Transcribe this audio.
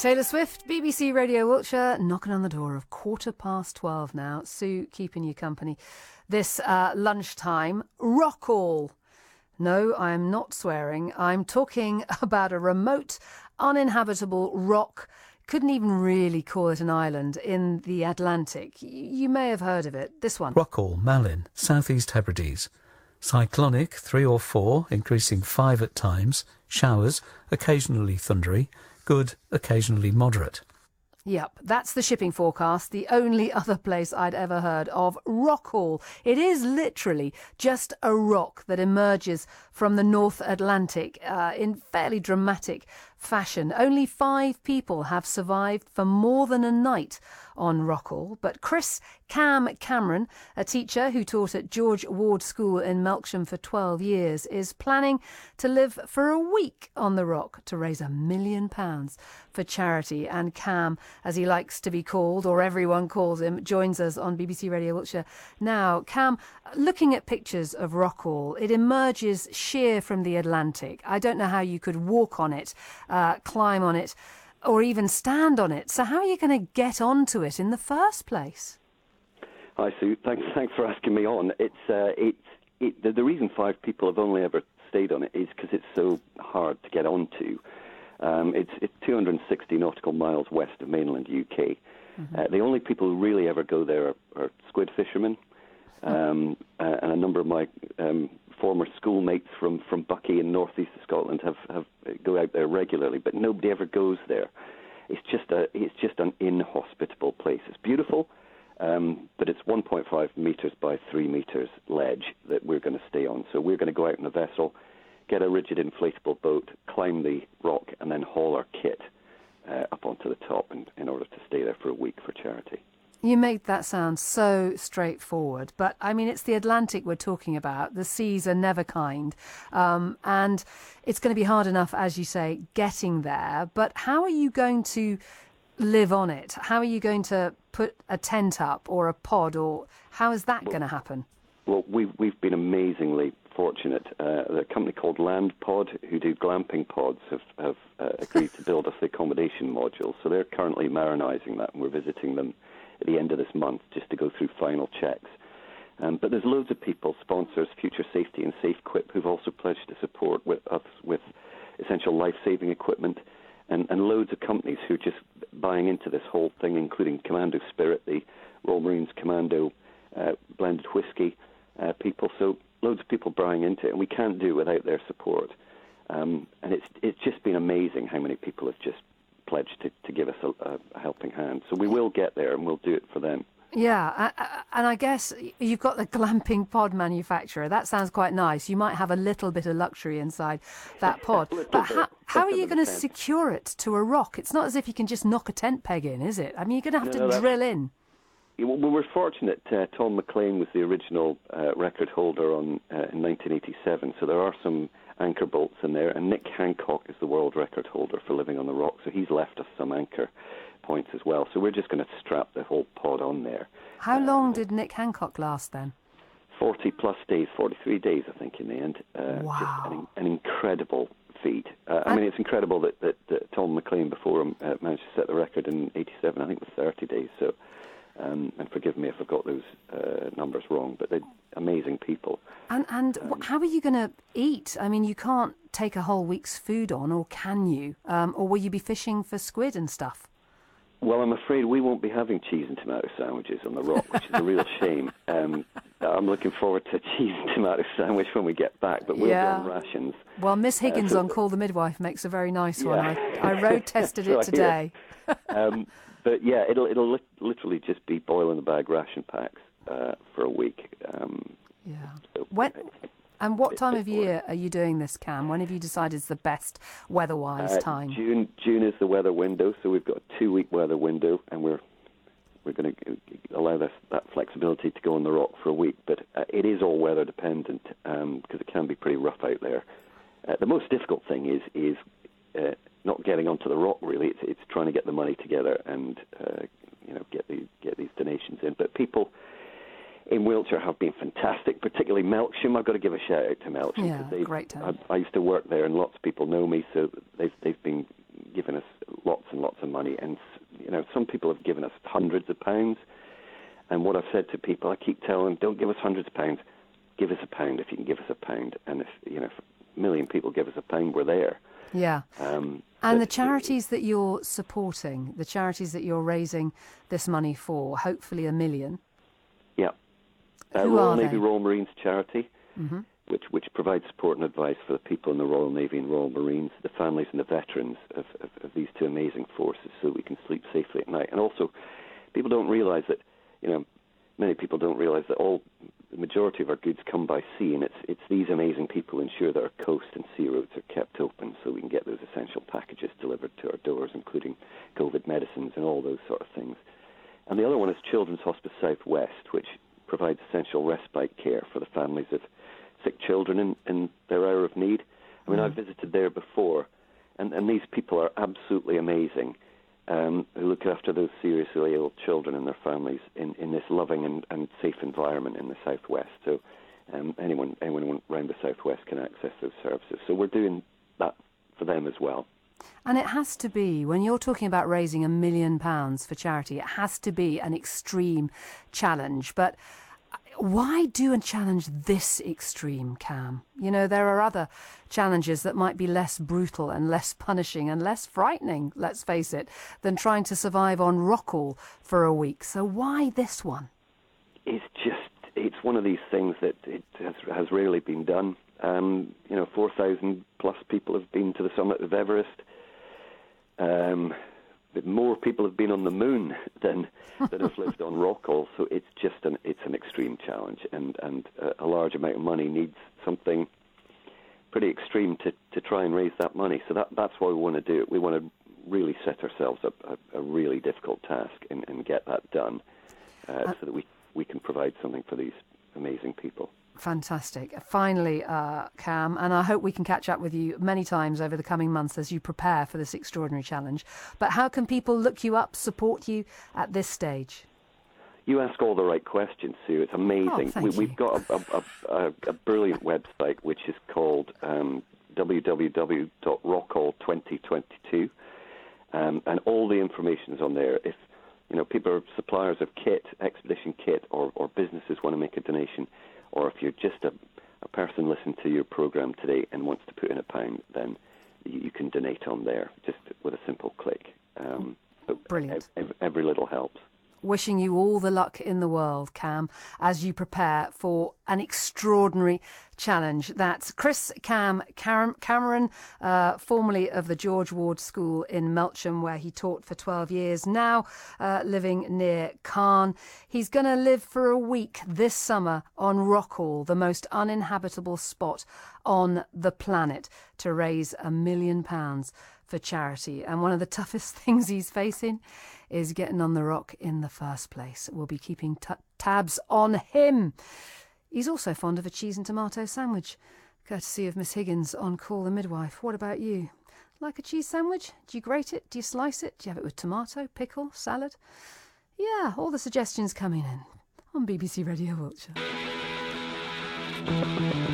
Taylor Swift, BBC Radio Wiltshire, knocking on the door of 12:15 now. Sue, keeping you company this lunchtime. Rockall. No, I'm not swearing. I'm talking about a remote, uninhabitable rock. Couldn't even really call it an island in the Atlantic. You may have heard of it. This one. Rockall, Malin, South East Hebrides. Cyclonic, 3 or 4, increasing 5 at times. Showers, occasionally thundery. Good, occasionally moderate. Yep, that's the shipping forecast, the only other place I'd ever heard of. Rockall. It is literally just a rock that emerges from the North Atlantic in fairly dramatic fashion. Only 5 people have survived for more than a night on Rockall, but Chris Cameron, a teacher who taught at George Ward School in Melksham for 12 years, is planning to live for a week on the rock to raise £1 million for charity. And Cam, as he likes to be called, or everyone calls him, joins us on BBC Radio Wiltshire now. Cam, looking at pictures of Rockall, it emerges sheer from the Atlantic. I don't know how you could walk on it, climb on it, or even stand on it. So how are you going to get onto it in the first place? Hi, Sue. Thanks for asking me on. The reason 5 people have only ever stayed on it is because it's so hard to get onto. It's 260 nautical miles west of mainland UK. The only people who really ever go there are squid fishermen, and a number of my former schoolmates from Buckie in northeast of Scotland have go out there regularly, but nobody ever goes there. It's just an inhospitable place. It's beautiful, but it's 1.5 metres by 3 metres ledge that we're going to stay on. So we're going to go out in a vessel, get a rigid inflatable boat, climb the rock, and then haul our kit up onto the top in order to stay there for a week for charity. You make that sound so straightforward, but I mean, it's the Atlantic we're talking about. The seas are never kind, and it's going to be hard enough, as you say, getting there. But how are you going to live on it? How are you going to put a tent up or a pod, or how is that going to happen? Well, we've been amazingly fortunate. A company called Land Pod, who do glamping pods, have agreed to build us the accommodation module. So they're currently marinising that, and we're visiting them at the end of this month just to go through final checks. But there's loads of people, sponsors, Future Safety and SafeQuip, who've also pledged to support us with essential life-saving equipment, and loads of companies who are just buying into this whole thing, including Commando Spirit, the Royal Marines Commando blended whiskey people. So loads of people buying into it, and we can't do it without their support. And it's just been amazing how many people have just pledged to give us a helping hand. So we will get there, and we'll do it for them. Yeah, and I guess you've got the glamping pod manufacturer. That sounds quite nice. You might have a little bit of luxury inside that pod. But how are you going to secure it to a rock? It's not as if you can just knock a tent peg in, is it? I mean, you're going to have to drill in. Well, we're fortunate. Tom McLean was the original record holder in 1987, so there are some anchor bolts in there, and Nick Hancock is the world record holder for living on the rock, so he's left us some anchor points as well. So we're just going to strap the whole pod on there. How long did Nick Hancock last then? 40-plus days, 43 days, I think, in the end. Wow. Just an incredible feat. I mean, it's incredible that Tom McLean before him managed to set the record in 87, I think it was 30 days, so... and forgive me if I've got those numbers wrong, but they're amazing people. And how are you going to eat? I mean, you can't take a whole week's food on, or can you? Or will you be fishing for squid and stuff? Well, I'm afraid we won't be having cheese and tomato sandwiches on the rock, which is a real shame. I'm looking forward to a cheese and tomato sandwich when we get back, but we'll be on rations. Well, Miss Higgins on Call the Midwife makes a very nice one. I road tested it today. But yeah, it'll literally just be boil in the bag ration packs for a week. So what time of year are you doing this, Cam? When have you decided is the best weather-wise time? June is the weather window, so we've got a 2-week weather window, and we're going to allow that flexibility to go on the rock for a week. But it is all weather dependent because it can be pretty rough out there. The most difficult thing is not getting onto the rock, really. It's trying to get the money together and get these donations in. But people in Wiltshire have been fantastic, particularly Melksham. I've got to give a shout out to Melksham. Yeah, great town. I used to work there, and lots of people know me, so they've been given us lots and lots of money, and some people have given us hundreds of pounds. And what I've said to people, I keep telling them, don't give us hundreds of pounds, give us a pound if you can give us a pound. And if a million people give us a pound, we're there. Yeah. And the charities that you're supporting, the charities that you're raising this money for, hopefully 1 million. Yeah. Royal Navy Royal Marines charity, which provides support and advice for the people in the Royal Navy and Royal Marines, the families and the veterans of these two amazing forces, so we can sleep safely at night. And also, people don't realise that, many people don't realise that the majority of our goods come by sea, and it's these amazing people who ensure that our coast and sea roads are kept open so we can get those essential packages delivered to our doors, including COVID medicines and all those sort of things. And the other one is Children's Hospice South West, which provides essential respite care for the families of sick children in their hour of need. I mean, I've visited there before, and these people are absolutely amazing, who look after those seriously ill children and their families in this loving and safe environment in the Southwest. So anyone around the Southwest can access those services. So we're doing that for them as well. And it has to be, when you're talking about raising £1 million for charity, it has to be an extreme challenge. But why do a challenge this extreme, Cam? There are other challenges that might be less brutal and less punishing and less frightening, let's face it, than trying to survive on Rockall for a week. So why this one? It's one of these things that it has rarely been done. 4,000 plus people have been to the summit of Everest. More people have been on the moon than have lived on Rockall. So it's just an extreme challenge, and a large amount of money needs something pretty extreme to try and raise that money. So that's why we want to do it. We want to really set ourselves up a really difficult task and get that done, so that we can provide something for these amazing people. Fantastic. Finally, Cam, and I hope we can catch up with you many times over the coming months as you prepare for this extraordinary challenge. But how can people look you up, support you at this stage? You ask all the right questions, Sue. It's amazing. We've got a brilliant website which is called www.rockall2022, and all the information is on there. If people are suppliers of kit, expedition kit, or businesses want to make a donation, or if you're just a person listening to your program today and wants to put in £1, then you can donate on there just with a simple click. Brilliant. Every little helps. Wishing you all the luck in the world, Cam, as you prepare for an extraordinary challenge. That's Chris Cameron, formerly of the George Ward School in Melksham, where he taught for 12 years, now living near Caen. He's going to live for a week this summer on Rockall, the most uninhabitable spot on the planet, to raise £1 million for charity. And one of the toughest things he's facing is getting on the rock in the first place. We'll be keeping tabs on him. He's also fond of a cheese and tomato sandwich, courtesy of Miss Higgins on Call the Midwife. What about you? Like a cheese sandwich? Do you grate it? Do you slice it? Do you have it with tomato, pickle, salad? Yeah, all the suggestions coming in on BBC Radio Wiltshire.